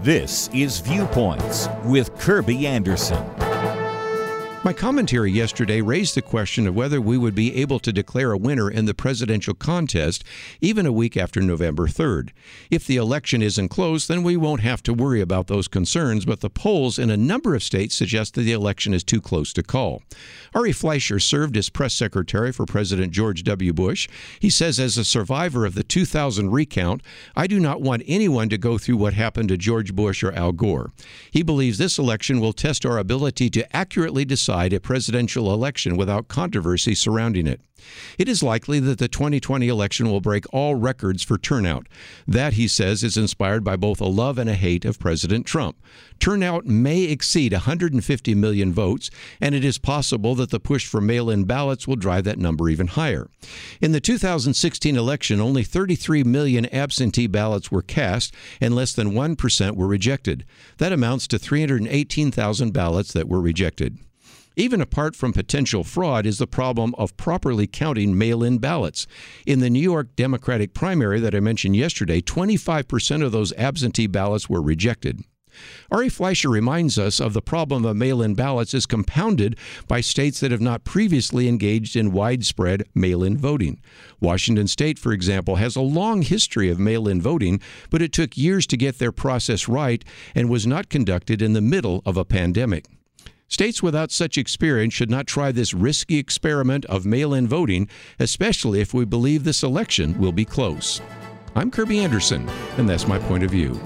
This is Viewpoints with Kirby Anderson. My commentary yesterday raised the question of whether we would be able to declare a winner in the presidential contest even a week after November 3rd. If the election isn't close, then we won't have to worry about those concerns, but the polls in a number of states suggest that the election is too close to call. Ari Fleischer served as press secretary for President George W. Bush. He says, as a survivor of the 2000 recount, I do not want anyone to go through what happened to George Bush or Al Gore. He believes this election will test our ability to accurately decide a presidential election without controversy surrounding it. It is likely that the 2020 election will break all records for turnout. That, he says, is inspired by both a love and a hate of President Trump. Turnout may exceed 150 million votes, and it is possible that the push for mail-in ballots will drive that number even higher. In the 2016 election, only 33 million absentee ballots were cast, and less than 1% were rejected. That amounts to 318,000 ballots that were rejected. Even apart from potential fraud is the problem of properly counting mail-in ballots. In the New York Democratic primary that I mentioned yesterday, 25% of those absentee ballots were rejected. Ari Fleischer reminds us of the problem of mail-in ballots is compounded by states that have not previously engaged in widespread mail-in voting. Washington State, for example, has a long history of mail-in voting, but it took years to get their process right and was not conducted in the middle of a pandemic. States without such experience should not try this risky experiment of mail-in voting, especially if we believe this election will be close. I'm Kirby Anderson, and that's my point of view.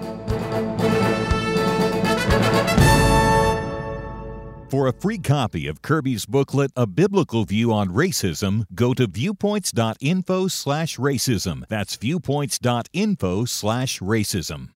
For a free copy of Kirby's booklet, A Biblical View on Racism, go to viewpoints.info/racism. That's viewpoints.info/racism.